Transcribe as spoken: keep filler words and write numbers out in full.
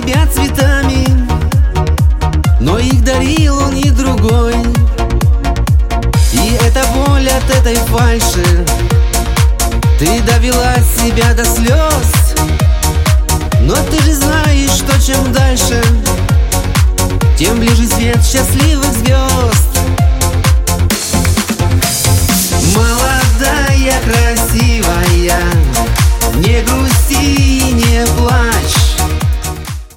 тебя цветами, но их дарил он и другой. И эта боль от этой фальши, ты довела себя до слез. Но ты же знаешь, что чем дальше, тем ближе свет счастливых звезд. Молодая, красивая, не грусти и не плачь.